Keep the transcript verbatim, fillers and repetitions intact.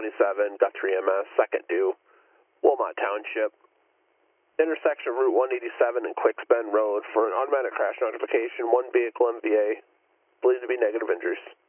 twenty-seven, Guthrie M S, second due, Wilmot Township, intersection of Route one eighty-seven and Quicks Bend Road for an automatic crash notification, one vehicle M V A, believed to be negative injuries.